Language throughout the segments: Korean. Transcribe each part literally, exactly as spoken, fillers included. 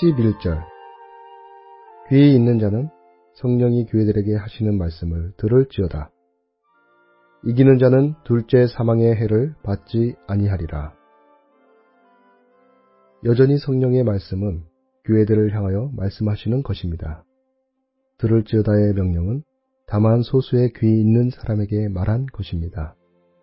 십일 절. 귀 있는 자는 성령이 교회들에게 하시는 말씀을 들을지어다. 이기는 자는 둘째 사망의 해를 받지 아니하리라. 여전히 성령의 말씀은 교회들을 향하여 말씀하시는 것입니다. 들을지어다의 명령은 다만 소수의 귀 있는 사람에게 말한 것입니다.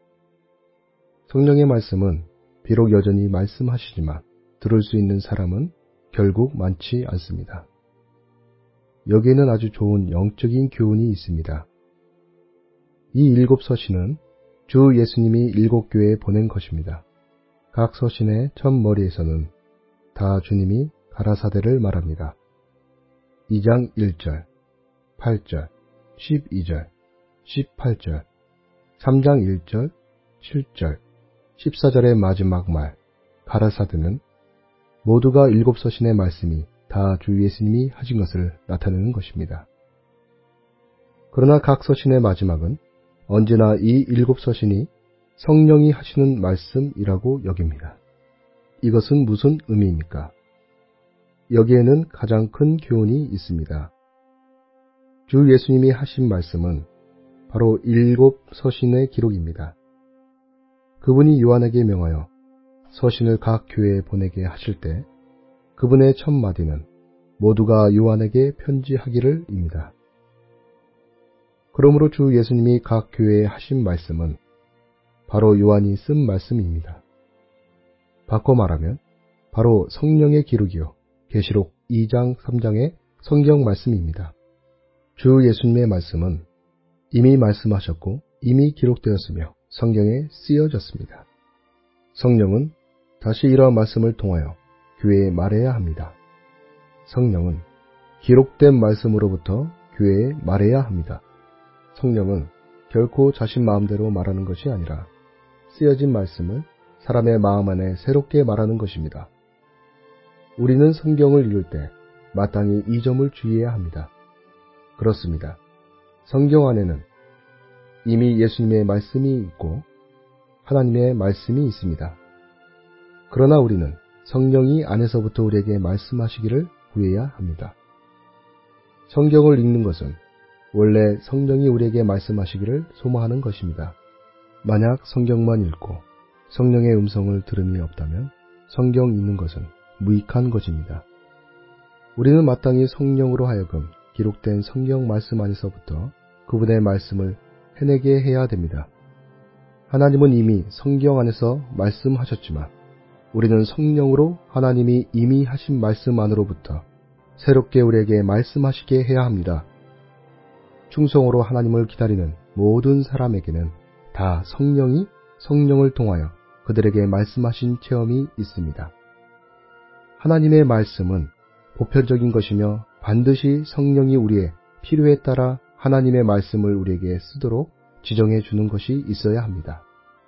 성령의 말씀은 비록 여전히 말씀하시지만 들을 수 있는 사람은 결국 많지 않습니다. 여기에는 아주 좋은 영적인 교훈이 있습니다. 이 일곱 서신은 주 예수님이 일곱 교회에 보낸 것입니다. 각 서신의 첫 머리에서는 다 주님이 가라사대를 말합니다. 이 장 일 절, 팔 절, 십이 절, 십팔 절, 삼 장 일 절, 칠 절, 십사 절의 마지막 말, 가라사대는 모두가 일곱 서신의 말씀이 다 주 예수님이 하신 것을 나타내는 것입니다. 그러나 각 서신의 마지막은 언제나 이 일곱 서신이 성령이 하시는 말씀이라고 여깁니다. 이것은 무슨 의미입니까? 여기에는 가장 큰 교훈이 있습니다. 주 예수님이 하신 말씀은 바로 일곱 서신의 기록입니다. 그분이 요한에게 명하여 서신을 각 교회에 보내게 하실 때 그분의 첫 마디는 모두가 요한에게 편지하기를 입니다. 그러므로 주 예수님이 각 교회에 하신 말씀은 바로 요한이 쓴 말씀입니다. 바꿔 말하면 바로 성령의 기록이요 계시록 이 장 삼 장의 성경 말씀입니다. 주 예수님의 말씀은 이미 말씀하셨고 이미 기록되었으며 성경에 쓰여졌습니다. 성령은 다시 이러한 말씀을 통하여 교회에 말해야 합니다. 성령은 기록된 말씀으로부터 교회에 말해야 합니다. 성령은 결코 자신 마음대로 말하는 것이 아니라 쓰여진 말씀을 사람의 마음 안에 새롭게 말하는 것입니다. 우리는 성경을 읽을 때 마땅히 이 점을 주의해야 합니다. 그렇습니다. 성경 안에는 이미 예수님의 말씀이 있고 하나님의 말씀이 있습니다. 그러나 우리는 성령이 안에서부터 우리에게 말씀하시기를 구해야 합니다. 성경을 읽는 것은 원래 성령이 우리에게 말씀하시기를 소망하는 것입니다. 만약 성경만 읽고 성령의 음성을 들음이 없다면 성경 읽는 것은 무익한 것입니다. 우리는 마땅히 성령으로 하여금 기록된 성경 말씀 안에서부터 그분의 말씀을 해내게 해야 됩니다. 하나님은 이미 성경 안에서 말씀하셨지만 우리는 성령으로 하나님이 이미 하신 말씀 안으로부터 새롭게 우리에게 말씀하시게 해야 합니다. 충성으로 하나님을 기다리는 모든 사람에게는 다 성령이 성령을 통하여 그들에게 말씀하신 체험이 있습니다. 하나님의 말씀은 보편적인 것이며 반드시 성령이 우리의 필요에 따라 하나님의 말씀을 우리에게 쓰도록 지정해 주는 것이 있어야 합니다.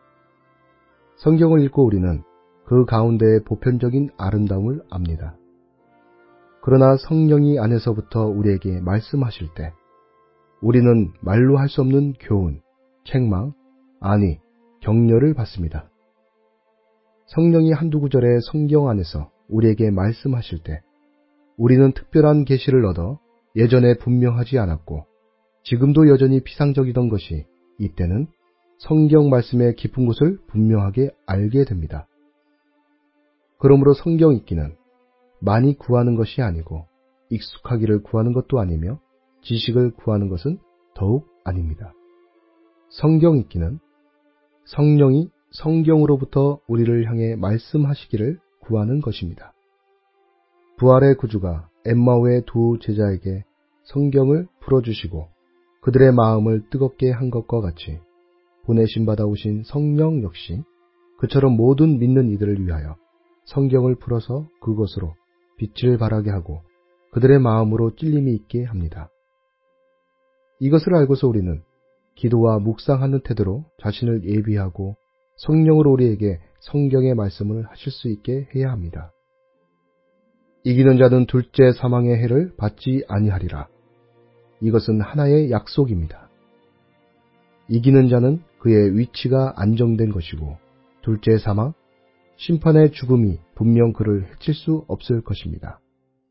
성경을 읽고 우리는 그 가운데의 보편적인 아름다움을 압니다. 그러나 성령이 안에서부터 우리에게 말씀하실 때 우리는 말로 할 수 없는 교훈, 책망, 아니, 격려를 받습니다. 성령이 한두 구절의 성경 안에서 우리에게 말씀하실 때 우리는 특별한 계시를 얻어 예전에 분명하지 않았고 지금도 여전히 피상적이던 것이 이때는 성경 말씀의 깊은 곳을 분명하게 알게 됩니다. 그러므로 성경 읽기는 많이 구하는 것이 아니고 익숙하기를 구하는 것도 아니며 지식을 구하는 것은 더욱 아닙니다. 성경 읽기는 성령이 성경으로부터 우리를 향해 말씀하시기를 구하는 것입니다. 부활의 구주가 엠마오의 두 제자에게 성경을 풀어주시고 그들의 마음을 뜨겁게 한 것과 같이 보내심 받아 오신 성령 역시 그처럼 모든 믿는 이들을 위하여 성경을 풀어서 그것으로 빛을 발하게 하고 그들의 마음으로 찔림이 있게 합니다. 이것을 알고서 우리는 기도와 묵상하는 태도로 자신을 예비하고 성령으로 우리에게 성경의 말씀을 하실 수 있게 해야 합니다. 이기는 자는 둘째 사망의 해를 받지 아니하리라. 이것은 하나의 약속입니다. 이기는 자는 그의 위치가 안정된 것이고 둘째 사망, 심판의 죽음이 분명 그를 해칠 수 없을 것입니다.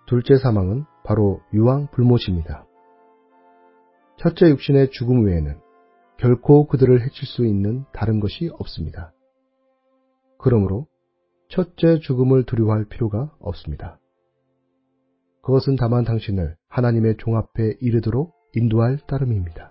둘째 사망은 바로 유황 불못입니다. 첫째 육신의 죽음 외에는 결코 그들을 해칠 수 있는 다른 것이 없습니다. 그러므로 첫째 죽음을 두려워할 필요가 없습니다. 그것은 다만 당신을 하나님의 종 앞에 이르도록 인도할 따름입니다.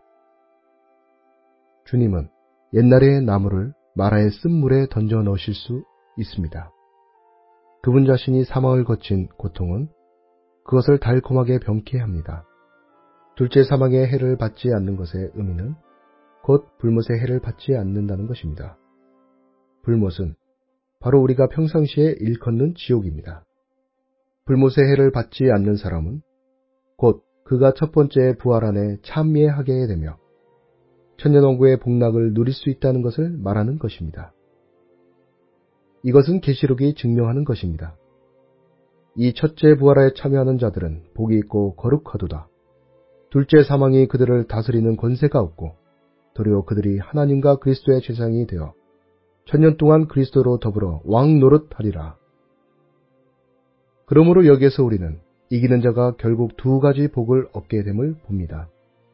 주님은 옛날의 나무를 마라의 쓴물에 던져 넣으실 수 있습니다. 그분 자신이 사망을 거친 고통은 그것을 달콤하게 병케 합니다. 둘째 사망의 해를 받지 않는 것의 의미는 곧 불못의 해를 받지 않는다는 것입니다. 불못은 바로 우리가 평상시에 일컫는 지옥입니다. 불못의 해를 받지 않는 사람은 곧 그가 첫 번째 부활 안에 참여하게 되며 천년왕국의 복락을 누릴 수 있다는 것을 말하는 것입니다. 이것은 계시록이 증명하는 것입니다. 이 첫째 부활에 참여하는 자들은 복이 있고 거룩하도다. 둘째 사망이 그들을 다스리는 권세가 없고 도리어 그들이 하나님과 그리스도의 제사장이 되어 천년 동안 그리스도로 더불어 왕 노릇하리라. 그러므로 여기에서 우리는 이기는 자가 결국 두 가지 복을 얻게 됨을 봅니다.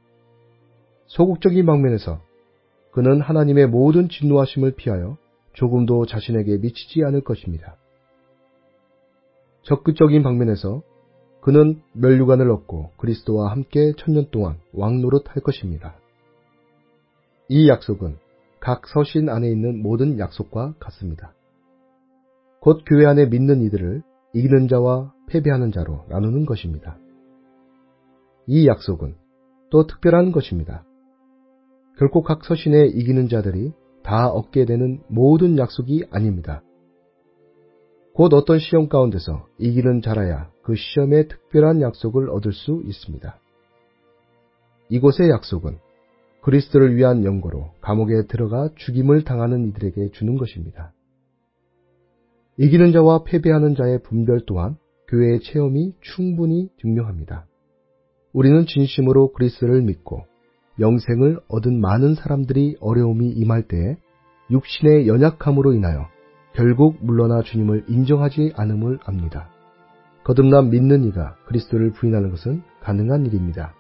소극적인 방면에서 그는 하나님의 모든 진노하심을 피하여 조금도 자신에게 미치지 않을 것입니다. 적극적인 방면에서 그는 멸류관을 얻고 그리스도와 함께 천년 동안 왕노릇할 것입니다. 이 약속은 각 서신 안에 있는 모든 약속과 같습니다. 곧 교회 안에 믿는 이들을 이기는 자와 패배하는 자로 나누는 것입니다. 이 약속은 또 특별한 것입니다. 결코 각 서신에 이기는 자들이 다 얻게 되는 모든 약속이 아닙니다. 곧 어떤 시험 가운데서 이기는 자라야 그 시험의 특별한 약속을 얻을 수 있습니다. 이곳의 약속은 그리스도를 위한 연고로 감옥에 들어가 죽임을 당하는 이들에게 주는 것입니다. 이기는 자와 패배하는 자의 분별 또한 교회의 체험이 충분히 증명합니다. 우리는 진심으로 그리스도를 믿고 영생을 얻은 많은 사람들이 어려움이 임할 때에 육신의 연약함으로 인하여 결국 물러나 주님을 인정하지 않음을 압니다. 거듭난 믿는 이가 그리스도를 부인하는 것은 가능한 일입니다.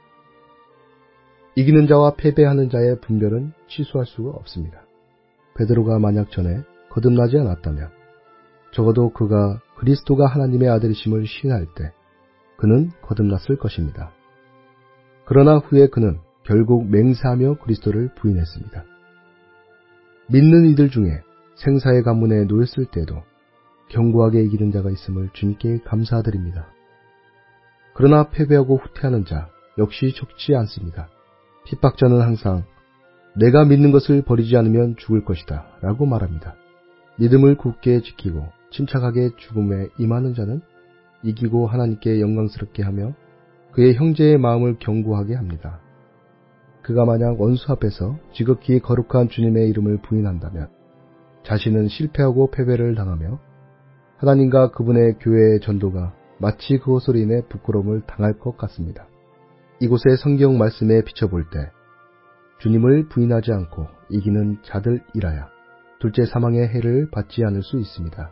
이기는 자와 패배하는 자의 분별은 취소할 수가 없습니다. 베드로가 만약 전에 거듭나지 않았다면 적어도 그가 그리스도가 하나님의 아들이심을 시인할 때 그는 거듭났을 것입니다. 그러나 후에 그는 결국 맹세하며 그리스도를 부인했습니다. 믿는 이들 중에 생사의 가문에 놓였을 때도 견고하게 이기는 자가 있음을 주님께 감사드립니다. 그러나 패배하고 후퇴하는 자 역시 적지 않습니다. 핍박자는 항상 내가 믿는 것을 버리지 않으면 죽을 것이다 라고 말합니다. 믿음을 굳게 지키고 침착하게 죽음에 임하는 자는 이기고 하나님께 영광스럽게 하며 그의 형제의 마음을 견고하게 합니다. 그가 만약 원수 앞에서 지극히 거룩한 주님의 이름을 부인한다면 자신은 실패하고 패배를 당하며 하나님과 그분의 교회의 전도가 마치 그것으로 인해 부끄러움을 당할 것 같습니다. 이곳의 성경 말씀에 비춰볼 때 주님을 부인하지 않고 이기는 자들이라야 둘째 사망의 해를 받지 않을 수 있습니다.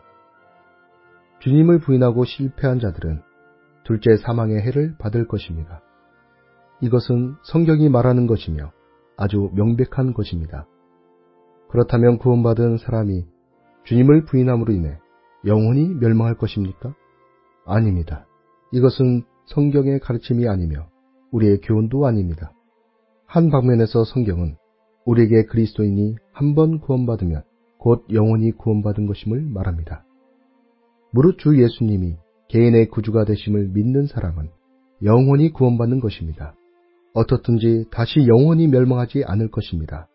주님을 부인하고 실패한 자들은 둘째 사망의 해를 받을 것입니다. 이것은 성경이 말하는 것이며 아주 명백한 것입니다. 그렇다면 구원받은 사람이 주님을 부인함으로 인해 영원히 멸망할 것입니까? 아닙니다. 이것은 성경의 가르침이 아니며 우리의 교훈도 아닙니다. 한 방면에서 성경은 우리에게 그리스도인이 한 번 구원받으면 곧 영원히 구원받은 것임을 말합니다. 무릇 주 예수님이 개인의 구주가 되심을 믿는 사람은 영원히 구원받는 것입니다. 어떻든지 다시 영원히 멸망하지 않을 것입니다.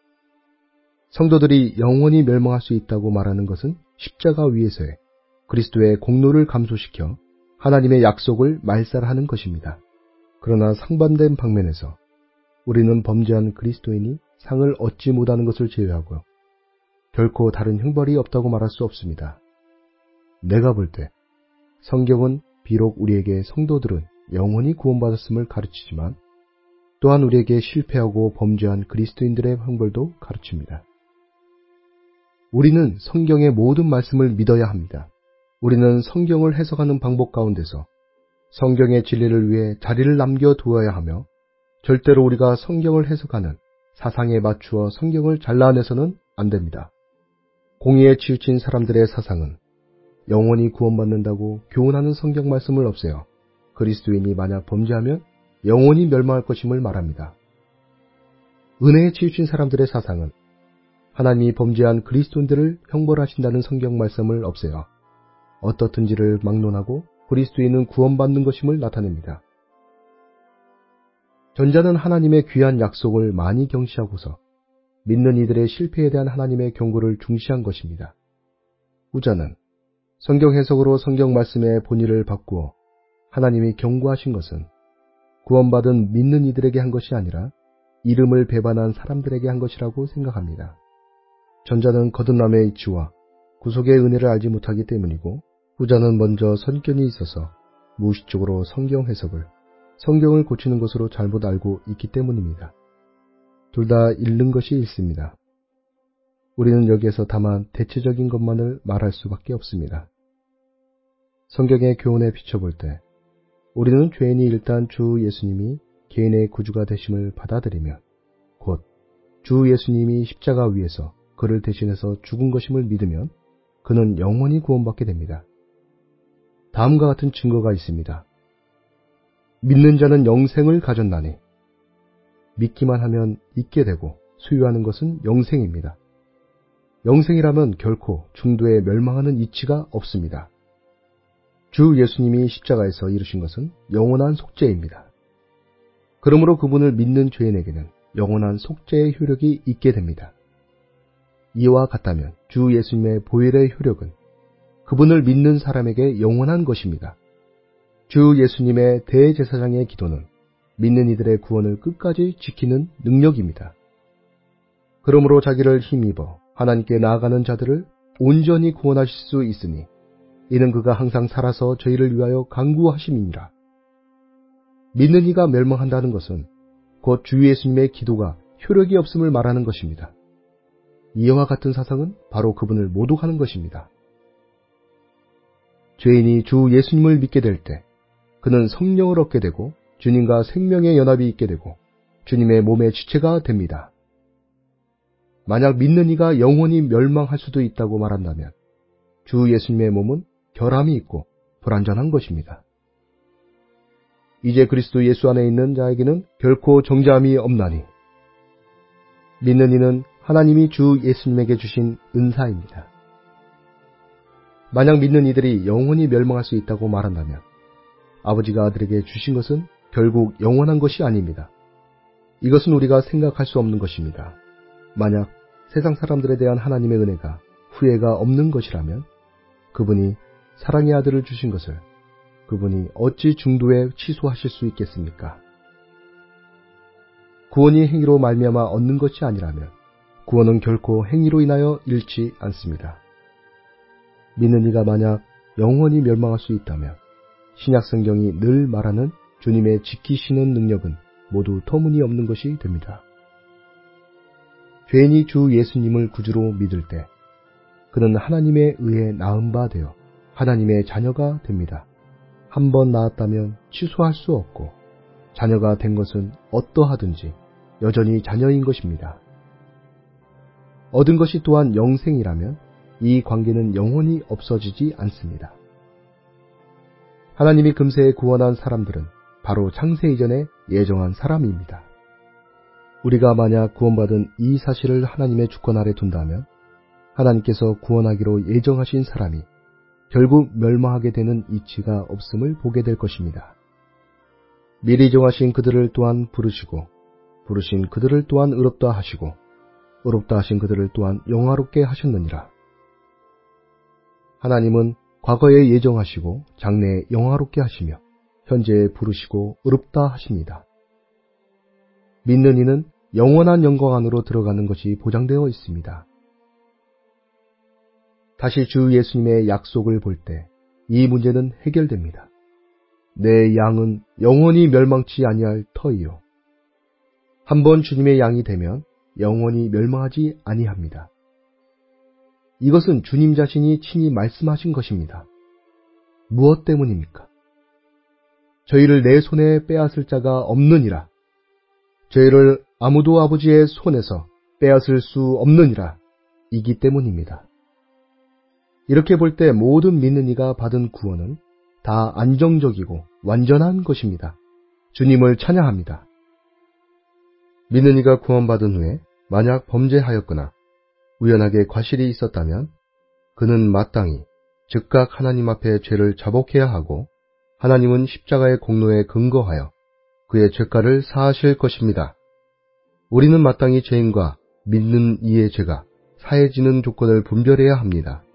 성도들이 영원히 멸망할 수 있다고 말하는 것은 십자가 위에서의 그리스도의 공로를 감소시켜 하나님의 약속을 말살하는 것입니다. 그러나 상반된 방면에서 우리는 범죄한 그리스도인이 상을 얻지 못하는 것을 제외하고 결코 다른 형벌이 없다고 말할 수 없습니다. 내가 볼 때 성경은 비록 우리에게 성도들은 영원히 구원받았음을 가르치지만 또한 우리에게 실패하고 범죄한 그리스도인들의 형벌도 가르칩니다. 우리는 성경의 모든 말씀을 믿어야 합니다. 우리는 성경을 해석하는 방법 가운데서 성경의 진리를 위해 자리를 남겨두어야 하며 절대로 우리가 성경을 해석하는 사상에 맞추어 성경을 잘라내서는 안 됩니다. 공의에 치우친 사람들의 사상은 영원히 구원받는다고 교훈하는 성경 말씀을 없애요 그리스도인이 만약 범죄하면 영원히 멸망할 것임을 말합니다. 은혜에 치우친 사람들의 사상은 하나님이 범죄한 그리스도인들을 형벌하신다는 성경 말씀을 없애요 어떻든지를 막론하고 그리스도인은 구원받는 것임을 나타냅니다. 전자는 하나님의 귀한 약속을 많이 경시하고서 믿는 이들의 실패에 대한 하나님의 경고를 중시한 것입니다. 후자는 성경 해석으로 성경 말씀의 본의를 바꾸어 하나님이 경고하신 것은 구원받은 믿는 이들에게 한 것이 아니라 이름을 배반한 사람들에게 한 것이라고 생각합니다. 전자는 거듭남의 이치와 구속의 은혜를 알지 못하기 때문이고 후자는 먼저 선견이 있어서 무의식적으로 성경 해석을 성경을 고치는 것으로 잘못 알고 있기 때문입니다. 둘 다 잃는 것이 있습니다. 우리는 여기에서 다만 대체적인 것만을 말할 수밖에 없습니다. 성경의 교훈에 비춰볼 때 우리는 죄인이 일단 주 예수님이 개인의 구주가 되심을 받아들이면 곧 주 예수님이 십자가 위에서 그를 대신해서 죽은 것임을 믿으면 그는 영원히 구원받게 됩니다. 다음과 같은 증거가 있습니다. 믿는 자는 영생을 가졌나니 믿기만 하면 있게 되고 소유하는 것은 영생입니다. 영생이라면 결코 중도에 멸망하는 이치가 없습니다. 주 예수님이 십자가에서 이루신 것은 영원한 속죄입니다. 그러므로 그분을 믿는 죄인에게는 영원한 속죄의 효력이 있게 됩니다. 이와 같다면 주 예수님의 보혈의 효력은 그분을 믿는 사람에게 영원한 것입니다. 주 예수님의 대제사장의 기도는 믿는 이들의 구원을 끝까지 지키는 능력입니다. 그러므로 자기를 힘입어 하나님께 나아가는 자들을 온전히 구원하실 수 있으니 이는 그가 항상 살아서 저희를 위하여 간구하심이니라. 믿는 이가 멸망한다는 것은 곧 주 예수님의 기도가 효력이 없음을 말하는 것입니다. 이와 같은 사상은 바로 그분을 모독하는 것입니다. 죄인이 주 예수님을 믿게 될 때 그는 성령을 얻게 되고 주님과 생명의 연합이 있게 되고 주님의 몸의 지체가 됩니다. 만약 믿는 이가 영원히 멸망할 수도 있다고 말한다면 주 예수님의 몸은 결함이 있고 불완전한 것입니다. 이제 그리스도 예수 안에 있는 자에게는 결코 정죄함이 없나니 믿는 이는 하나님이 주 예수님에게 주신 은사입니다. 만약 믿는 이들이 영원히 멸망할 수 있다고 말한다면 아버지가 아들에게 주신 것은 결국 영원한 것이 아닙니다. 이것은 우리가 생각할 수 없는 것입니다. 만약 세상 사람들에 대한 하나님의 은혜가 후회가 없는 것이라면 그분이 사랑의 아들을 주신 것을 그분이 어찌 중도에 취소하실 수 있겠습니까? 구원이 행위로 말미암아 얻는 것이 아니라면 구원은 결코 행위로 인하여 잃지 않습니다. 믿는 이가 만약 영원히 멸망할 수 있다면 신약성경이 늘 말하는 주님의 지키시는 능력은 모두 터무니없는 것이 됩니다. 죄인이 주 예수님을 구주로 믿을 때 그는 하나님의 의에 낳은 바 되어 하나님의 자녀가 됩니다. 한 번 낳았다면 취소할 수 없고 자녀가 된 것은 어떠하든지 여전히 자녀인 것입니다. 얻은 것이 또한 영생이라면 이 관계는 영원히 없어지지 않습니다. 하나님이 금세에 구원한 사람들은 바로 창세 이전에 예정한 사람입니다. 우리가 만약 구원받은 이 사실을 하나님의 주권 아래 둔다면 하나님께서 구원하기로 예정하신 사람이 결국 멸망하게 되는 이치가 없음을 보게 될 것입니다. 미리 정하신 그들을 또한 부르시고 부르신 그들을 또한 의롭다 하시고 의롭다 하신 그들을 또한 영화롭게 하셨느니라. 하나님은 과거에 예정하시고 장래에 영화롭게 하시며 현재에 부르시고 의롭다 하십니다. 믿는 이는 영원한 영광 안으로 들어가는 것이 보장되어 있습니다. 다시 주 예수님의 약속을 볼 때 이 문제는 해결됩니다. 내 양은 영원히 멸망치 아니할 터이요. 한번 주님의 양이 되면 영원히 멸망하지 아니합니다. 이것은 주님 자신이 친히 말씀하신 것입니다. 무엇 때문입니까? 저희를 내 손에 빼앗을 자가 없느니라. 저희를 아무도 아버지의 손에서 빼앗을 수 없느니라. 이기 때문입니다. 이렇게 볼 때 모든 믿는 이가 받은 구원은 다 안정적이고 완전한 것입니다. 주님을 찬양합니다. 믿는 이가 구원받은 후에 만약 범죄하였거나 우연하게 과실이 있었다면 그는 마땅히 즉각 하나님 앞에 죄를 자복해야 하고 하나님은 십자가의 공로에 근거하여 그의 죄가를 사하실 것입니다. 우리는 마땅히 죄인과 믿는 이의 죄가 사해지는 조건을 분별해야 합니다.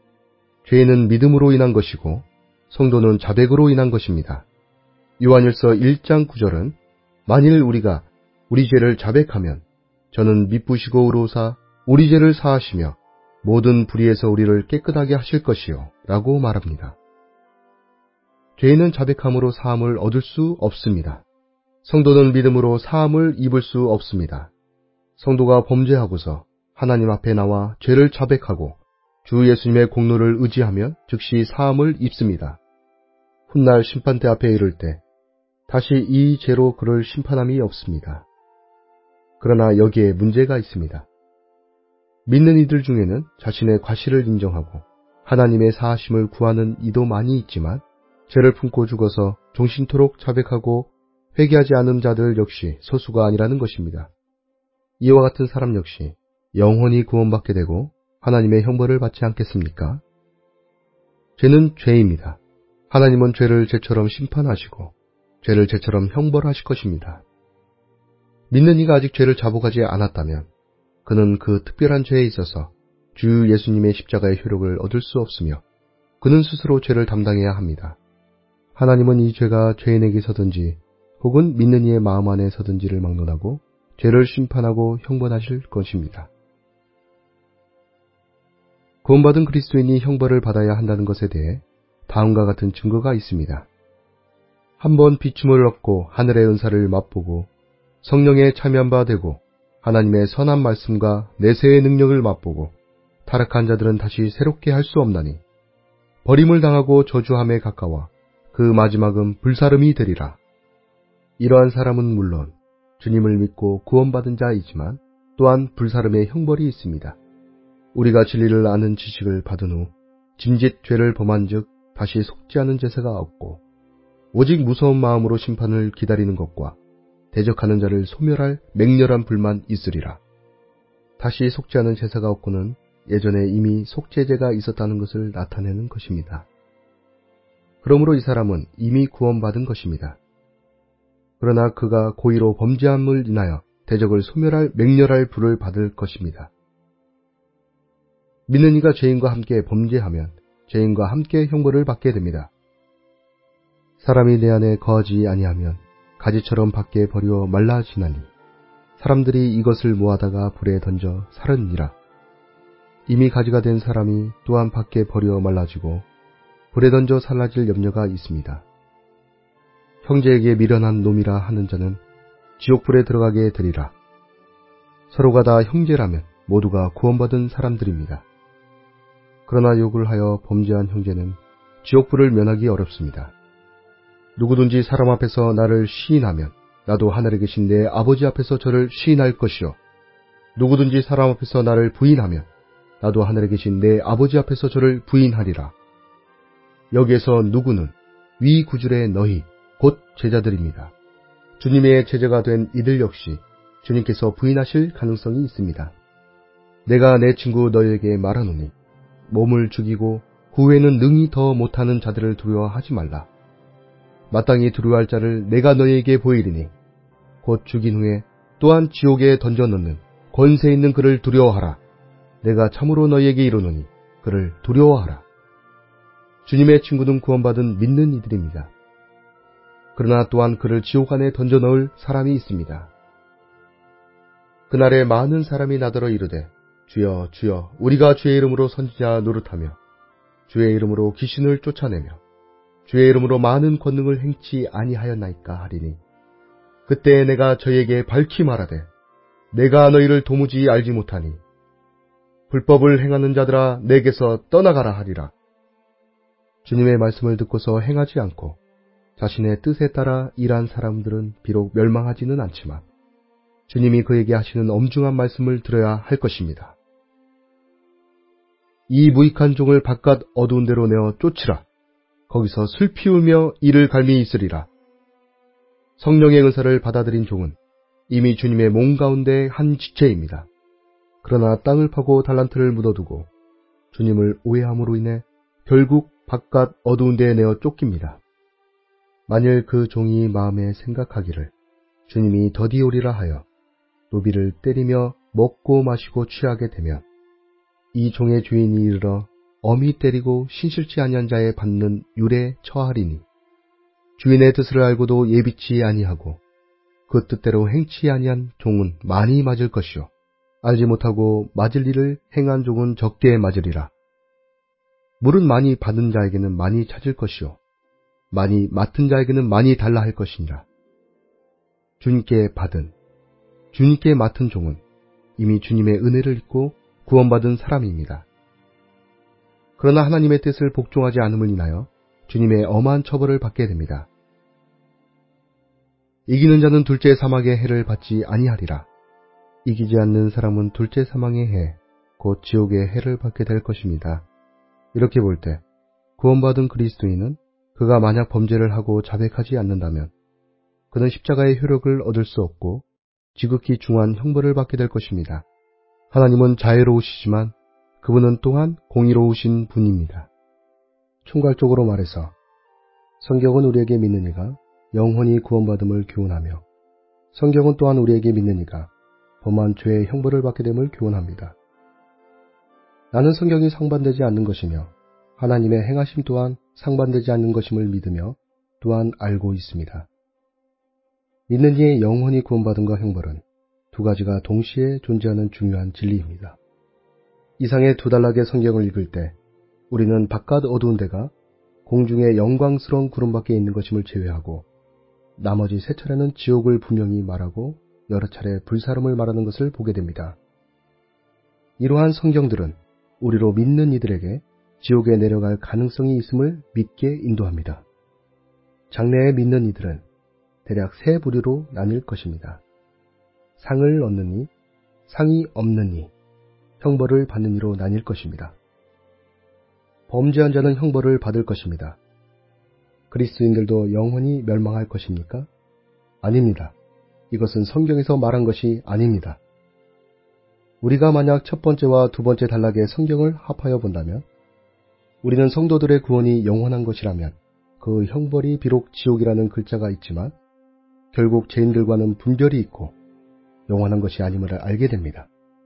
죄는 믿음으로 인한 것이고 성도는 자백으로 인한 것입니다. 요한일서 일 장 구 절은 만일 우리가 우리 죄를 자백하면 저는 미쁘시고 의로사 우리 죄를 사하시며 모든 불의에서 우리를 깨끗하게 하실 것이요 라고 말합니다. 죄인은 자백함으로 사함을 얻을 수 없습니다. 성도는 믿음으로 사함을 입을 수 없습니다. 성도가 범죄하고서 하나님 앞에 나와 죄를 자백하고 주 예수님의 공로를 의지하면 즉시 사함을 입습니다. 훗날 심판대 앞에 이를 때 다시 이 죄로 그를 심판함이 없습니다. 그러나 여기에 문제가 있습니다. 믿는 이들 중에는 자신의 과실을 인정하고 하나님의 사하심을 구하는 이도 많이 있지만 죄를 품고 죽어서 종신토록 자백하고 회개하지 않은 자들 역시 소수가 아니라는 것입니다. 이와 같은 사람 역시 영원히 구원받게 되고 하나님의 형벌을 받지 않겠습니까? 죄는 죄입니다. 하나님은 죄를 죄처럼 심판하시고 죄를 죄처럼 형벌하실 것입니다. 믿는 이가 아직 죄를 자복하지 않았다면 그는 그 특별한 죄에 있어서 주 예수님의 십자가의 효력을 얻을 수 없으며 그는 스스로 죄를 담당해야 합니다. 하나님은 이 죄가 죄인에게서든지 혹은 믿는 이의 마음 안에서든지를 막론하고 죄를 심판하고 형벌하실 것입니다. 구원받은 그리스도인이 형벌을 받아야 한다는 것에 대해 다음과 같은 증거가 있습니다. 한번 비춤을 얻고 하늘의 은사를 맛보고 성령에 참여한 바 되고 하나님의 선한 말씀과 내세의 능력을 맛보고 타락한 자들은 다시 새롭게 할 수 없나니 버림을 당하고 저주함에 가까워 그 마지막은 불사름이 되리라. 이러한 사람은 물론 주님을 믿고 구원받은 자이지만 또한 불사름의 형벌이 있습니다. 우리가 진리를 아는 지식을 받은 후 짐짓 죄를 범한 즉 다시 속지 않은 제사가 없고 오직 무서운 마음으로 심판을 기다리는 것과 대적하는 자를 소멸할 맹렬한 불만 있으리라. 다시 속지 않은 제사가 없고는 예전에 이미 속죄제가 있었다는 것을 나타내는 것입니다. 그러므로 이 사람은 이미 구원받은 것입니다. 그러나 그가 고의로 범죄함을 인하여 대적을 소멸할 맹렬할 불을 받을 것입니다. 믿는 이가 죄인과 함께 범죄하면 죄인과 함께 형벌을 받게 됩니다. 사람이 내 안에 거하지 아니하면 가지처럼 밖에 버려 말라지나니 사람들이 이것을 모아다가 불에 던져 사르니라. 이미 가지가 된 사람이 또한 밖에 버려 말라지고 불에 던져 살라질 염려가 있습니다. 형제에게 미련한 놈이라 하는 자는 지옥불에 들어가게 되리라. 서로가 다 형제라면 모두가 구원받은 사람들입니다. 그러나 욕을 하여 범죄한 형제는 지옥불을 면하기 어렵습니다. 누구든지 사람 앞에서 나를 시인하면 나도 하늘에 계신 내 아버지 앞에서 저를 시인할 것이요. 누구든지 사람 앞에서 나를 부인하면 나도 하늘에 계신 내 아버지 앞에서 저를 부인하리라. 여기에서 누구는 위 구줄의 너희 곧 제자들입니다. 주님의 제자가 된 이들 역시 주님께서 부인하실 가능성이 있습니다. 내가 내 친구 너희에게 말하노니 몸을 죽이고 후에는 능히 더 못하는 자들을 두려워하지 말라. 마땅히 두려워할 자를 내가 너희에게 보이리니 곧 죽인 후에 또한 지옥에 던져넣는 권세 있는 그를 두려워하라. 내가 참으로 너희에게 이르노니 그를 두려워하라. 주님의 친구는 구원받은 믿는 이들입니다. 그러나 또한 그를 지옥 안에 던져 넣을 사람이 있습니다. 그날에 많은 사람이 나더러 이르되 주여 주여 우리가 주의 이름으로 선지자 노릇하며 주의 이름으로 귀신을 쫓아내며 주의 이름으로 많은 권능을 행치 아니하였나이까 하리니 그때 내가 저희에게 밝히 말하되 내가 너희를 도무지 알지 못하니 불법을 행하는 자들아 내게서 떠나가라 하리라. 주님의 말씀을 듣고서 행하지 않고 자신의 뜻에 따라 일한 사람들은 비록 멸망하지는 않지만 주님이 그에게 하시는 엄중한 말씀을 들어야 할 것입니다. 이 무익한 종을 바깥 어두운 데로 내어 쫓으라. 거기서 슬 피우며 이를 갈미 있으리라. 성령의 은사를 받아들인 종은 이미 주님의 몸 가운데 한 지체입니다. 그러나 땅을 파고 달란트를 묻어두고 주님을 오해함으로 인해 결국 바깥 어두운 데에 내어 쫓깁니다. 만일 그 종이 마음에 생각하기를 주님이 더디 오리라 하여 노비를 때리며 먹고 마시고 취하게 되면 이 종의 주인이 이르러 엄히 때리고 신실치 아니한 자에 받는 율에 처하리니 주인의 뜻을 알고도 예비치 아니하고 그 뜻대로 행치 아니한 종은 많이 맞을 것이요 알지 못하고 맞을 일을 행한 종은 적게 맞으리라. 물은 많이 받은 자에게는 많이 찾을 것이요 많이 맡은 자에게는 많이 달라 할 것이니라. 주님께 받은, 주님께 맡은 종은 이미 주님의 은혜를 입고 구원받은 사람입니다. 그러나 하나님의 뜻을 복종하지 않음을 인하여 주님의 엄한 처벌을 받게 됩니다. 이기는 자는 둘째 사막의 해를 받지 아니하리라. 이기지 않는 사람은 둘째 사망의 해, 곧 지옥의 해를 받게 될 것입니다. 이렇게 볼 때 구원받은 그리스도인은 그가 만약 범죄를 하고 자백하지 않는다면 그는 십자가의 효력을 얻을 수 없고 지극히 중한 형벌을 받게 될 것입니다. 하나님은 자애로우시지만 그분은 또한 공의로우신 분입니다. 총괄적으로 말해서 성경은 우리에게 믿는 이가 영원히 구원받음을 교훈하며 성경은 또한 우리에게 믿는 이가 범한 죄의 형벌을 받게 됨을 교훈합니다. 나는 성경이 상반되지 않는 것이며 하나님의 행하심 또한 상반되지 않는 것임을 믿으며 또한 알고 있습니다. 믿는 이의 영원히 구원받음과 형벌은 두 가지가 동시에 존재하는 중요한 진리입니다. 이상의 두 단락의 성경을 읽을 때 우리는 바깥 어두운 데가 공중의 영광스러운 구름 밖에 있는 것임을 제외하고 나머지 세 차례는 지옥을 분명히 말하고 여러 차례 불사름을 말하는 것을 보게 됩니다. 이러한 성경들은 우리로 믿는 이들에게 지옥에 내려갈 가능성이 있음을 믿게 인도합니다. 장래에 믿는 이들은 대략 세 부류로 나뉠 것입니다. 상을 얻는 이, 상이 없는 이, 형벌을 받는 이로 나뉠 것입니다. 범죄한 자는 형벌을 받을 것입니다. 그리스도인들도 영원히 멸망할 것입니까? 아닙니다. 이것은 성경에서 말한 것이 아닙니다. 우리가 만약 첫 번째와 두 번째 단락의 성경을 합하여 본다면 우리는 성도들의 구원이 영원한 것이라면 그 형벌이 비록 지옥이라는 글자가 있지만 결국 죄인들과는 분별이 있고 영원한 것이 아님을 알게 됩니다.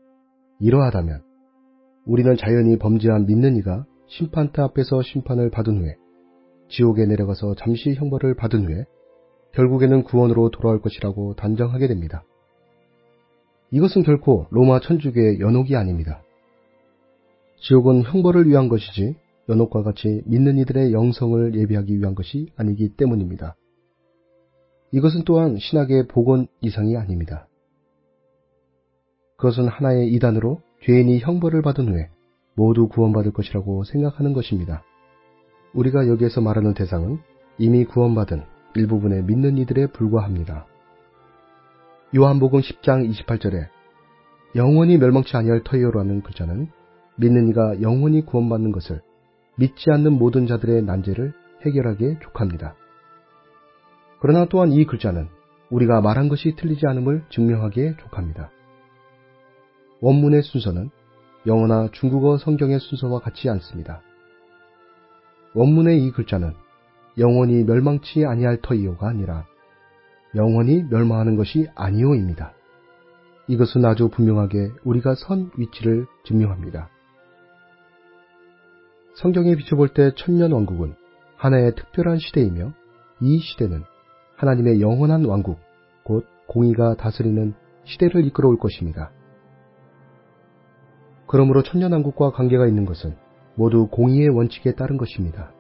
이러하다면 우리는 자연히 범죄한 믿는 이가 심판대 앞에서 심판을 받은 후에 지옥에 내려가서 잠시 형벌을 받은 후에 결국에는 구원으로 돌아올 것이라고 단정하게 됩니다. 이것은 결코 로마 천주교의 연옥이 아닙니다. 지옥은 형벌을 위한 것이지 연옥과 같이 믿는 이들의 영성을 예비하기 위한 것이 아니기 때문입니다. 이것은 또한 신학의 복원 이상이 아닙니다. 그것은 하나의 이단으로 죄인이 형벌을 받은 후에 모두 구원받을 것이라고 생각하는 것입니다. 우리가 여기에서 말하는 대상은 이미 구원받은 일부분의 믿는 이들에 불과합니다. 요한복음 십 장 이십팔 절에 영원히 멸망치 아니할 터이요라는 글자는 믿는 이가 영원히 구원받는 것을 믿지 않는 모든 자들의 난제를 해결하기에 족합니다. 그러나 또한 이 글자는 우리가 말한 것이 틀리지 않음을 증명하기에 족합니다. 원문의 순서는 영어나 중국어 성경의 순서와 같지 않습니다. 원문의 이 글자는 영원히 멸망치 아니할 터이요가 아니라 영원히 멸망하는 것이 아니오입니다. 이것은 아주 분명하게 우리가 선 위치를 증명합니다. 성경에 비춰볼 때 천년 왕국은 하나의 특별한 시대이며 이 시대는 하나님의 영원한 왕국, 곧 공의가 다스리는 시대를 이끌어올 것입니다. 그러므로 천년 왕국과 관계가 있는 것은 모두 공의의 원칙에 따른 것입니다.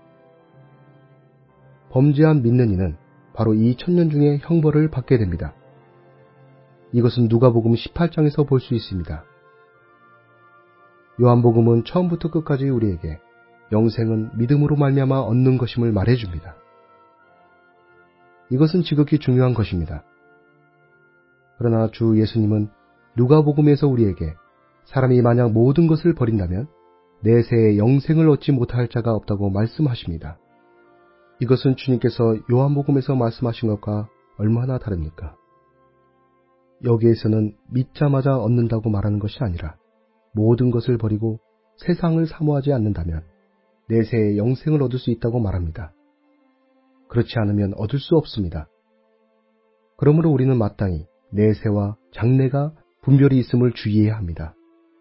범죄한 믿는 이는 바로 이 천년 중에 형벌을 받게 됩니다. 이것은 누가복음 십팔 장에서 볼 수 있습니다. 요한복음은 처음부터 끝까지 우리에게 영생은 믿음으로 말미암아 얻는 것임을 말해줍니다. 이것은 지극히 중요한 것입니다. 그러나 주 예수님은 누가복음에서 우리에게 사람이 만약 모든 것을 버린다면 내세의 영생을 얻지 못할 자가 없다고 말씀하십니다. 이것은 주님께서 요한복음에서 말씀하신 것과 얼마나 다릅니까? 여기에서는 믿자마자 얻는다고 말하는 것이 아니라 모든 것을 버리고 세상을 사모하지 않는다면 내세의 영생을 얻을 수 있다고 말합니다. 그렇지 않으면 얻을 수 없습니다. 그러므로 우리는 마땅히 내세와 장래가 분별이 있음을 주의해야 합니다.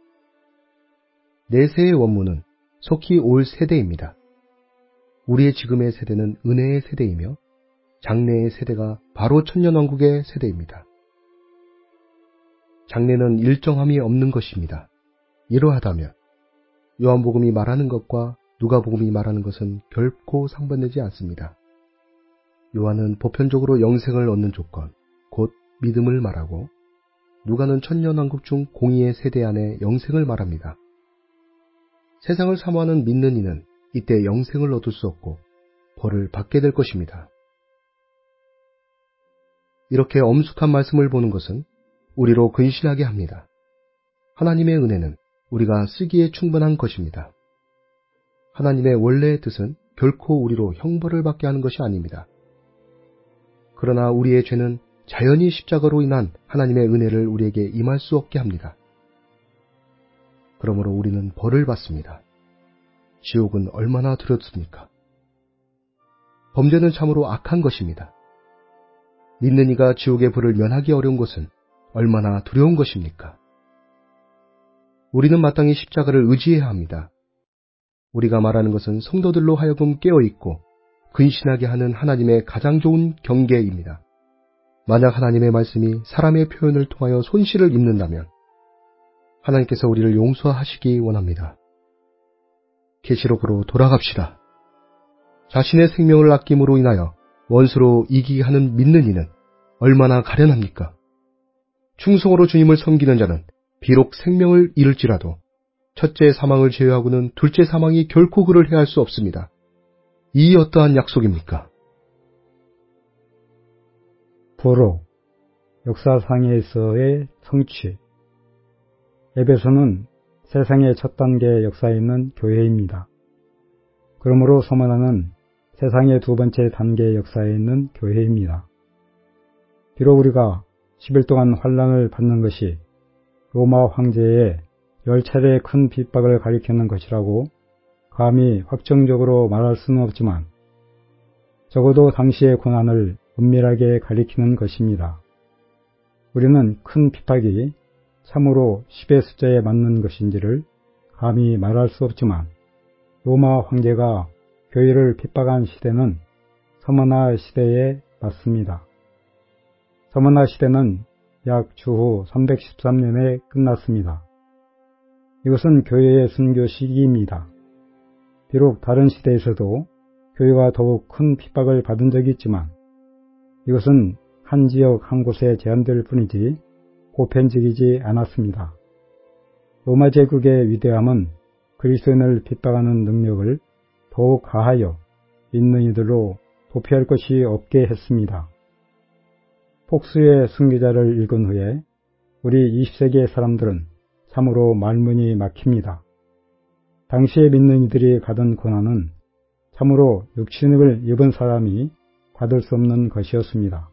내세의 원문은 속히 올 세대입니다. 우리의 지금의 세대는 은혜의 세대이며 장래의 세대가 바로 천년왕국의 세대입니다. 장래는 일정함이 없는 것입니다. 이러하다면 요한복음이 말하는 것과 누가복음이 말하는 것은 결코 상반되지 않습니다. 요한은 보편적으로 영생을 얻는 조건, 곧 믿음을 말하고 누가는 천년왕국 중 공의의 세대 안에 영생을 말합니다. 세상을 사모하는 믿는 이는 이때 영생을 얻을 수 없고 벌을 받게 될 것입니다. 이렇게 엄숙한 말씀을 보는 것은 우리로 근신하게 합니다. 하나님의 은혜는 우리가 쓰기에 충분한 것입니다. 하나님의 원래의 뜻은 결코 우리로 형벌을 받게 하는 것이 아닙니다. 그러나 우리의 죄는 자연히 십자가로 인한 하나님의 은혜를 우리에게 임할 수 없게 합니다. 그러므로 우리는 벌을 받습니다. 지옥은 얼마나 두렵습니까? 범죄는 참으로 악한 것입니다. 믿는 이가 지옥의 불을 면하기 어려운 것은 얼마나 두려운 것입니까? 우리는 마땅히 십자가를 의지해야 합니다. 우리가 말하는 것은 성도들로 하여금 깨어있고 근신하게 하는 하나님의 가장 좋은 경계입니다. 만약 하나님의 말씀이 사람의 표현을 통하여 손실을 입는다면 하나님께서 우리를 용서하시기 원합니다. 계시록으로 돌아갑시다. 자신의 생명을 아낌으로 인하여 원수로 이기게 하는 믿는 이는 얼마나 가련합니까? 충성으로 주님을 섬기는 자는 비록 생명을 잃을지라도 첫째 사망을 제외하고는 둘째 사망이 결코 그를 해할 수 없습니다. 이 어떠한 약속입니까? 도로, 역사상에서의 성취. 에베소는 세상의 첫 단계 역사에 있는 교회입니다. 그러므로 서머나는 세상의 두 번째 단계 역사에 있는 교회입니다. 비록 우리가 십 일 동안 환난을 받는 것이 로마 황제의 열 차례 큰 핍박을 가리키는 것이라고 감히 확정적으로 말할 수는 없지만 적어도 당시의 고난을 은밀하게 가리키는 것입니다. 우리는 큰 핍박이 참으로 십의 숫자에 맞는 것인지를 감히 말할 수 없지만 로마 황제가 교회를 핍박한 시대는 서머나 시대에 맞습니다. 서머나 시대는 약 주후 삼백십삼 년에 끝났습니다. 이것은 교회의 순교 시기입니다. 비록 다른 시대에서도 교회가 더욱 큰 핍박을 받은 적이 있지만 이것은 한 지역 한 곳에 제한될 뿐이지 보편적이지 않았습니다. 로마 제국의 위대함은 그리스도인을 핍박하는 능력을 더욱 가하여 믿는 이들로 도피할 것이 없게 했습니다. 폭수의 순교자를 읽은 후에 우리 이십 세기의 사람들은 참으로 말문이 막힙니다. 당시에 믿는 이들이 받은 고난은 참으로 육신을 입은 사람이 받을 수 없는 것이었습니다.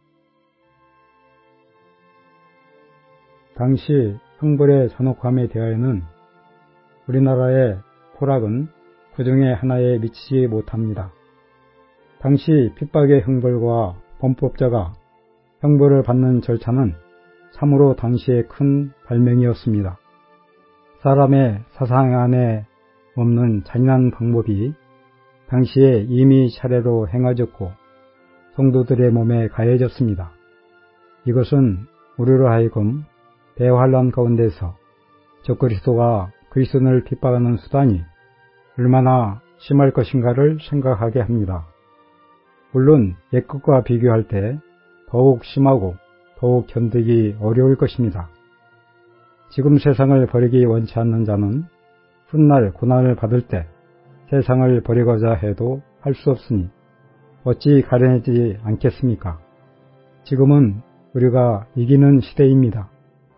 당시 형벌의 잔혹함에 대하여는 우리나라의 포락은 그 중에 하나에 미치지 못합니다. 당시 핍박의 형벌과 범법자가 형벌을 받는 절차는 참으로 당시의 큰 발명이었습니다. 사람의 사상 안에 없는 잔인한 방법이 당시에 이미 차례로 행해졌고 성도들의 몸에 가해졌습니다. 이것은 우리로 하여금 대환란 가운데서 적그리스도가 그리스도인을 핍박하는 수단이 얼마나 심할 것인가를 생각하게 합니다. 물론 옛것과 비교할 때 더욱 심하고 더욱 견디기 어려울 것입니다. 지금 세상을 버리기 원치 않는 자는 훗날 고난을 받을 때 세상을 버리고자 해도 할 수 없으니 어찌 가련하지 않겠습니까? 지금은 우리가 이기는 시대입니다.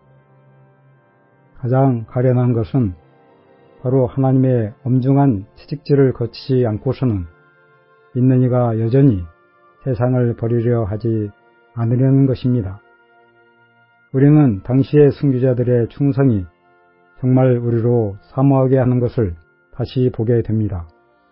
가장 가련한 것은 바로 하나님의 엄중한 채찍질을 거치지 않고서는 있는 이가 여전히 세상을 버리려 하지 않으려는 것입니다. 우리는 당시의 순교자들의 충성이 정말 우리로 사모하게 하는 것을 다시 보게 됩니다.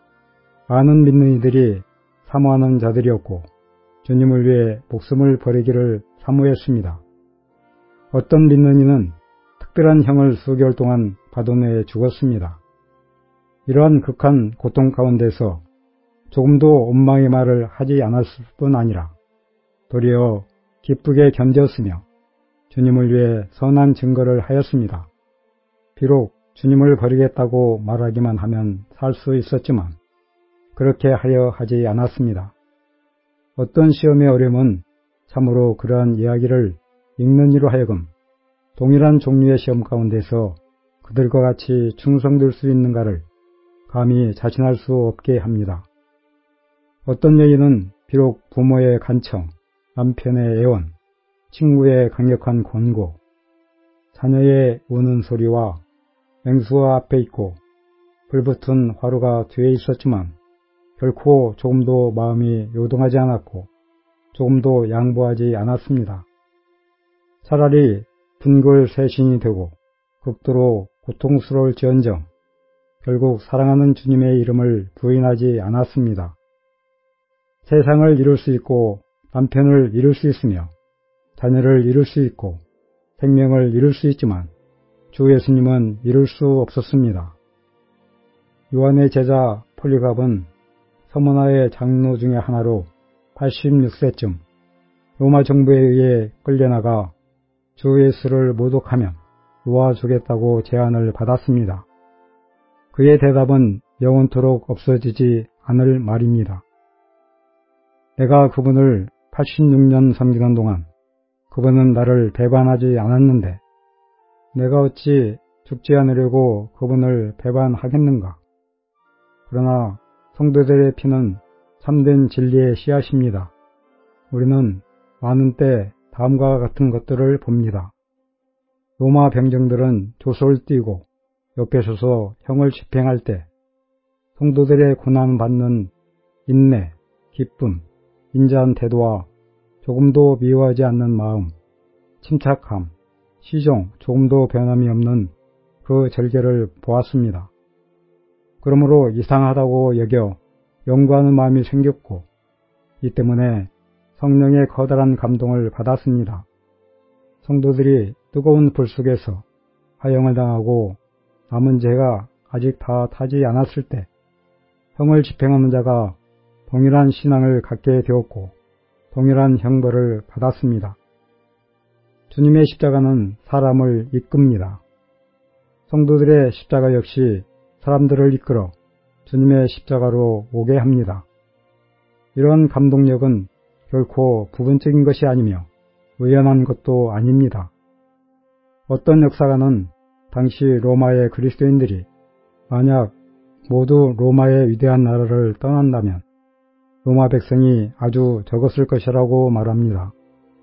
많은 믿는 이들이 사모하는 자들이었고 주님을 위해 목숨을 버리기를 사모했습니다. 어떤 믿는 이는 특별한 형을 수개월 동안 받은 후에 죽었습니다. 이러한 극한 고통 가운데서 조금도 원망의 말을 하지 않았을 뿐 아니라 도리어 기쁘게 견뎠으며 주님을 위해 선한 증거를 하였습니다. 비록 주님을 버리겠다고 말하기만 하면 살 수 있었지만 그렇게 하려 하지 않았습니다. 어떤 시험의 어려움은 참으로 그러한 이야기를 읽는 이로 하여금 동일한 종류의 시험 가운데서 그들과 같이 충성될 수 있는가를 감히 자신할 수 없게 합니다. 어떤 여인은 비록 부모의 간청, 남편의 애원, 친구의 강력한 권고, 자녀의 우는 소리와 맹수가 앞에 있고 불붙은 화루가 뒤에 있었지만 결코 조금도 마음이 요동하지 않았고 조금도 양보하지 않았습니다. 차라리 분골 쇄신이 되고 극도로 고통스러울지언정 결국 사랑하는 주님의 이름을 부인하지 않았습니다. 세상을 잃을 수 있고 남편을 잃을 수 있으며 자녀를 잃을 수 있고 생명을 잃을 수 있지만 주 예수님은 잃을 수 없었습니다. 요한의 제자 폴리갑은 서머나의 장로 중의 하나로 팔십육 세쯤 로마 정부에 의해 끌려나가 주 예수를 모독하면 놓아주겠다고 제안을 받았습니다. 그의 대답은 영원토록 없어지지 않을 말입니다. 내가 그분을 팔십육 년 섬기는 동안 그분은 나를 배반하지 않았는데 내가 어찌 죽지 않으려고 그분을 배반하겠는가? 그러나 성도들의 피는 참된 진리의 씨앗입니다. 우리는 많은 때 다음과 같은 것들을 봅니다. 로마 병정들은 조소를 띄고 옆에 서서 형을 집행할 때 성도들의 고난받는 인내, 기쁨, 인자한 태도와 조금도 미워하지 않는 마음, 침착함, 시종 조금도 변함이 없는 그 절개를 보았습니다. 그러므로 이상하다고 여겨 연구하는 마음이 생겼고 이 때문에 성령의 커다란 감동을 받았습니다. 성도들이 뜨거운 불 속에서 화형을 당하고 남은 죄가 아직 다 타지 않았을 때 형을 집행하는 자가 동일한 신앙을 갖게 되었고 동일한 형벌을 받았습니다. 주님의 십자가는 사람을 이끕니다. 성도들의 십자가 역시 사람들을 이끌어 주님의 십자가로 오게 합니다. 이런 감동력은 결코 부분적인 것이 아니며 의연한 것도 아닙니다. 어떤 역사가는 당시 로마의 그리스도인들이 만약 모두 로마의 위대한 나라를 떠난다면 로마 백성이 아주 적었을 것이라고 말합니다.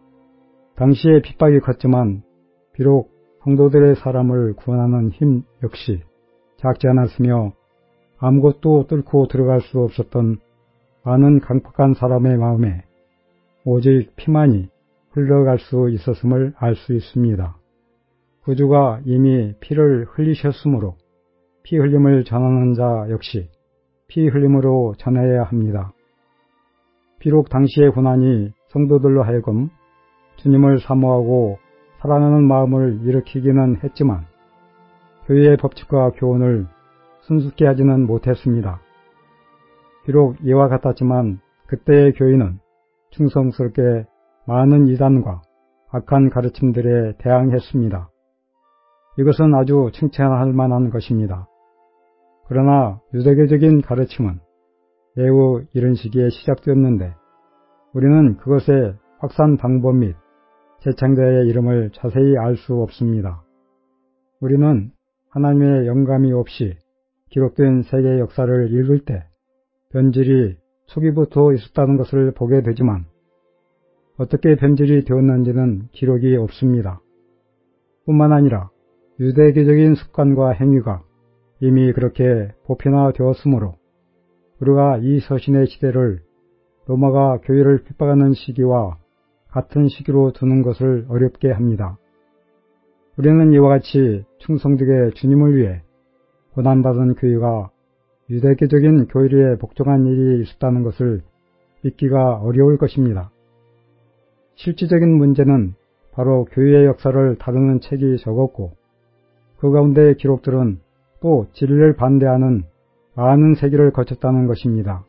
당시에 핍박이 컸지만 비록 성도들의 사람을 구원하는 힘 역시 작지 않았으며 아무것도 뚫고 들어갈 수 없었던 많은 강팍한 사람의 마음에 오직 피만이 흘러갈 수 있었음을 알 수 있습니다. 구주가 이미 피를 흘리셨으므로 피 흘림을 전하는 자 역시 피 흘림으로 전해야 합니다. 비록 당시의 고난이 성도들로 하여금 주님을 사모하고 사랑하는 마음을 일으키기는 했지만 교회의 법칙과 교훈을 순수케 하지는 못했습니다. 비록 이와 같았지만 그때의 교인은 충성스럽게 많은 이단과 악한 가르침들에 대항했습니다. 이것은 아주 칭찬할 만한 것입니다. 그러나 유대교적인 가르침은 매우 이런 시기에 시작되었는데 우리는 그것의 확산 방법 및 재창자의 이름을 자세히 알 수 없습니다. 우리는 하나님의 영감이 없이 기록된 세계 역사를 읽을 때 변질이 초기부터 있었다는 것을 보게 되지만 어떻게 변질이 되었는지는 기록이 없습니다. 뿐만 아니라 유대교적인 습관과 행위가 이미 그렇게 보편화되었으므로 우리가 이 서신의 시대를 로마가 교회를 핍박하는 시기와 같은 시기로 두는 것을 어렵게 합니다. 우리는 이와 같이 충성되게 주님을 위해 고난받은 교회가 유대교적인 교리에 복종한 일이 있었다는 것을 믿기가 어려울 것입니다. 실질적인 문제는 바로 교회의 역사를 다루는 책이 적었고 그 가운데 기록들은 또 진리를 반대하는 많은 세기를 거쳤다는 것입니다.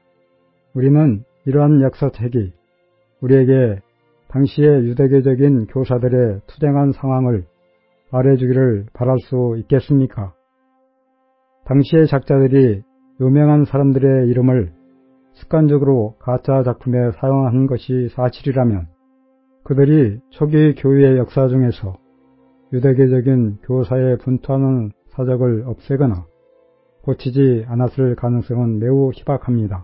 우리는 이러한 역사책이 우리에게 당시의 유대교적인 교사들의 투쟁한 상황을 말해주기를 바랄 수 있겠습니까? 당시의 작자들이 유명한 사람들의 이름을 습관적으로 가짜 작품에 사용한 것이 사실이라면 그들이 초기 교회의 역사 중에서 유대교적인 교사에 분투하는 사적을 없애거나 고치지 않았을 가능성은 매우 희박합니다.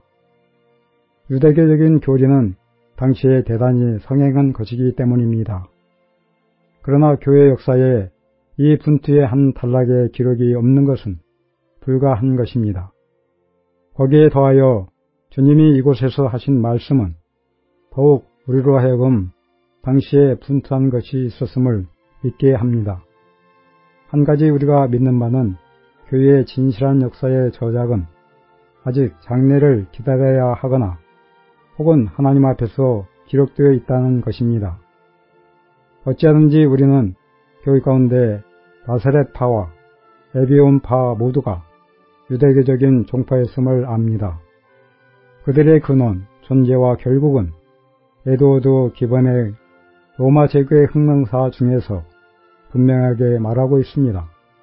유대교적인 교리는 당시에 대단히 성행한 것이기 때문입니다. 그러나 교회 역사에 이 분투의 한 단락의 기록이 없는 것은 불가한 것입니다. 거기에 더하여 주님이 이곳에서 하신 말씀은 더욱 우리로 하여금 당시에 분투한 것이 있었음을 믿게 합니다. 한 가지 우리가 믿는 바는 교회의 진실한 역사의 저작은 아직 장래를 기다려야 하거나 혹은 하나님 앞에서 기록되어 있다는 것입니다. 어찌하든지 우리는 교회 가운데 나사렛파와 에비온파 모두가 유대교적인 종파였음을 압니다. 그들의 근원, 존재와 결국은 에드워드 기번의 로마 제국의 혁명사 중에서 분명하게 말하고 있습니다.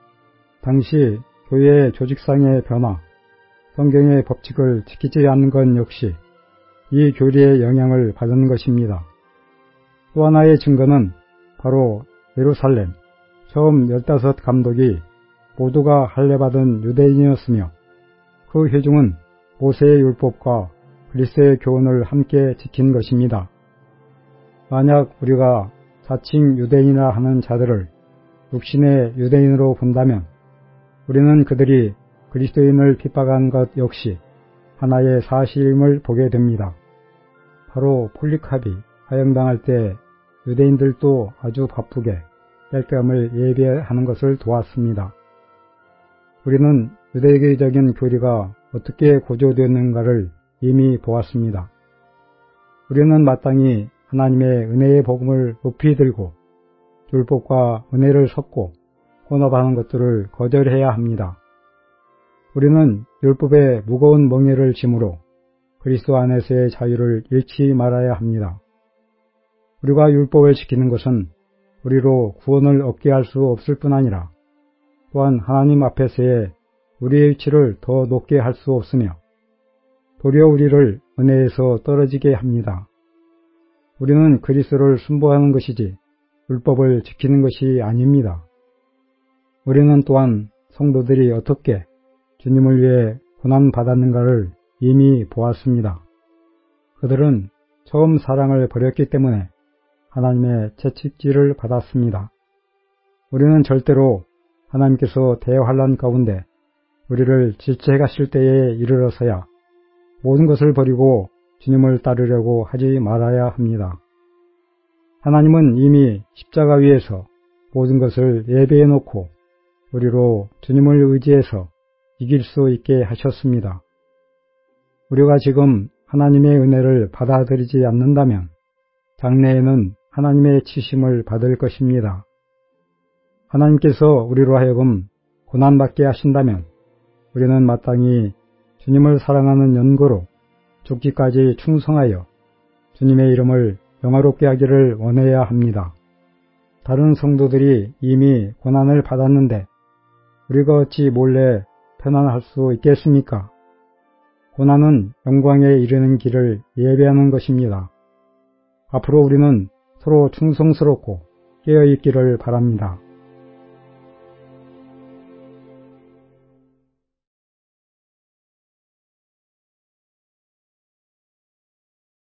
당시 교회의 조직상의 변화, 성경의 법칙을 지키지 않는 것 역시 이 교리의 영향을 받은 것입니다. 또 하나의 증거는 바로 예루살렘 처음 열다섯 감독이 모두가 할례받은 유대인이었으며 그 회중은 모세의 율법과 그리스도의 교훈을 함께 지킨 것입니다. 만약 우리가 자칭 유대인이라 하는 자들을 육신의 유대인으로 본다면 우리는 그들이 그리스도인을 핍박한 것 역시 하나의 사실임을 보게 됩니다. 바로 폴리카비 화형당할 때 유대인들도 아주 바쁘게 땔감을 예배하는 것을 도왔습니다. 우리는 유대교적인 교리가 어떻게 고조되었는가를 이미 보았습니다. 우리는 마땅히 하나님의 은혜의 복음을 높이 들고 율법과 은혜를 섞고 혼합하는 것들을 거절해야 합니다. 우리는 율법의 무거운 멍에를 짐으로 그리스도 안에서의 자유를 잃지 말아야 합니다. 우리가 율법을 지키는 것은 우리로 구원을 얻게 할 수 없을 뿐 아니라 또한 하나님 앞에서의 우리의 위치를 더 높게 할 수 없으며 도리어 우리를 은혜에서 떨어지게 합니다. 우리는 그리스도를 순보하는 것이지 율법을 지키는 것이 아닙니다. 우리는 또한 성도들이 어떻게 주님을 위해 고난받았는가를 이미 보았습니다. 그들은 처음 사랑을 버렸기 때문에 하나님의 채찍질을 받았습니다. 우리는 절대로 하나님께서 대환란 가운데 우리를 질책하실 때에 이르러서야 모든 것을 버리고 주님을 따르려고 하지 말아야 합니다. 하나님은 이미 십자가 위에서 모든 것을 예배해 놓고 우리로 주님을 의지해서 이길 수 있게 하셨습니다. 우리가 지금 하나님의 은혜를 받아들이지 않는다면 장래에는 하나님의 치심을 받을 것입니다. 하나님께서 우리로 하여금 고난받게 하신다면 우리는 마땅히 주님을 사랑하는 연고로 죽기까지 충성하여 주님의 이름을 영화롭게 하기를 원해야 합니다. 다른 성도들이 이미 고난을 받았는데 우리가 어찌 몰래 편안할 수 있겠습니까? 고난은 영광에 이르는 길을 예배하는 것입니다. 앞으로 우리는 서로 충성스럽고 깨어있기를 바랍니다.